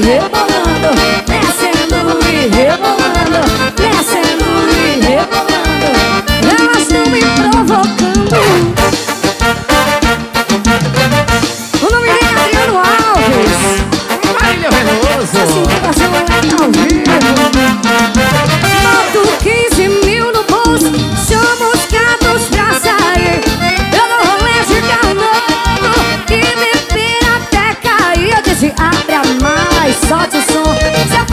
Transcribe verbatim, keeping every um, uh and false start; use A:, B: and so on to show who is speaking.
A: rebolando, descendo e rebolando, descendo e rebolando. Elas estão me provocando. O nome dele é Adriano Alves.
B: Marília Veloso.
A: Essa situação é ao vivo. Boto quinze mil no bolso, chamo os gatos pra sair. Eu não rolê de carro novo e beber até cair. Eu disse, abre a mala e solte o som.